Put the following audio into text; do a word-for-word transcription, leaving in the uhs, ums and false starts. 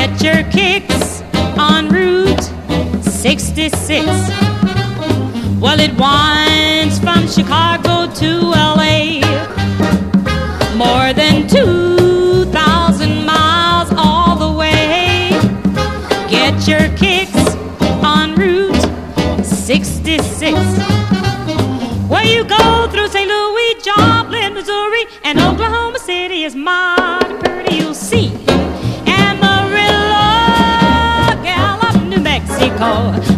Get your kicks on Route sixty-six. Well, it winds from Chicago to L A, more than two thousand miles all the way. Get your kicks on Route sixty-six. Where you go through Saint Louis, Joplin, Missouri, and Oklahoma City is mighty pretty, you'll see. Amarillo, Gallup, New Mexico,